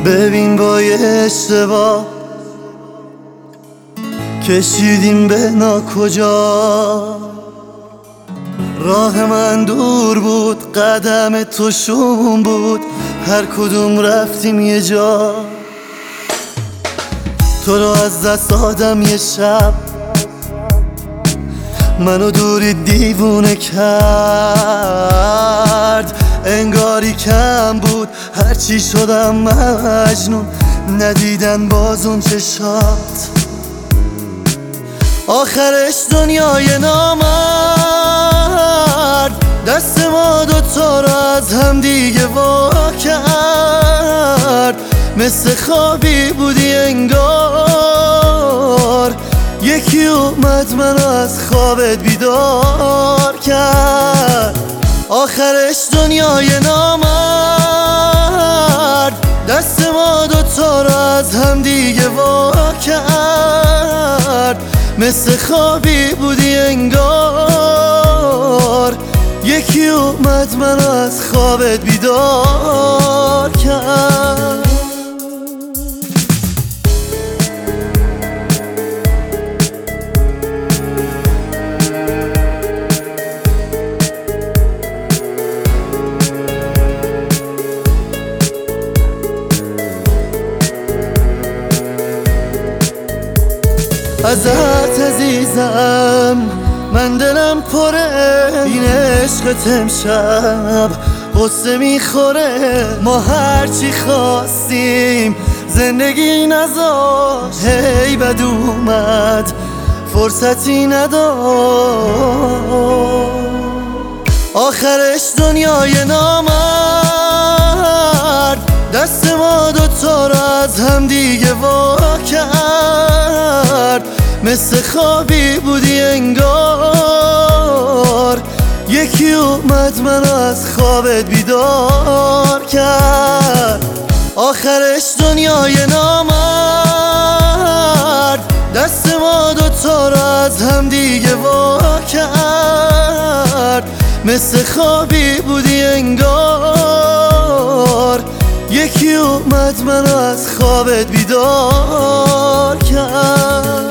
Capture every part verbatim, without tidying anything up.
ببین با یه اشتباه کشیدیم به ناکجا. راه من دور بود، قدم تو شوم بود، هر کدوم رفتیم یه جا. تو رو از دست دادم یه شب، منو دوری دیوونه کرد. انگاری کم بود هرچی شدم مجنون، ندیدن باز اون چشات. آخرش دنیای نامرد دست ما دوتا رو از هم دیگه وا کرد. مثل خوابی بودی انگار، یکی اومد منو از خوابت بیدار کرد. آخرش دنیای نامرد دست ما دوتا رو از هم دیگه وا کرد. مثل خوابی بودی انگار، یکی اومد منو از خوابت بیدار کرد. ازت عزیزم من دلم پره، این عشقت امشب قصه میخوره. ما هرچی خواستیم زندگی نذاشت، هی بد اومد فرصتی نداشت. آخرش دنیای نامرد دست ما دوتا رو از هم دیگه وا کرد. مثل خوابی بودی انگار، یکی اومد منو از خوابت بیدار کرد. آخرش دنیای نامرد دست ما دوتا رو از هم دیگه وا کرد. مثل خوابی بودی انگار، یکی اومد منو از خوابت بیدار کرد.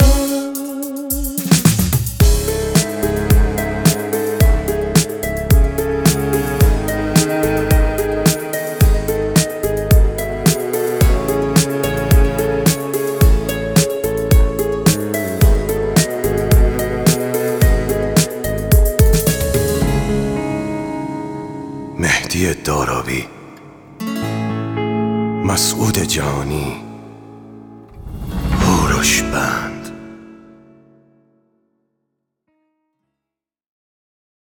مهدی دارابی، مسعود جهانی.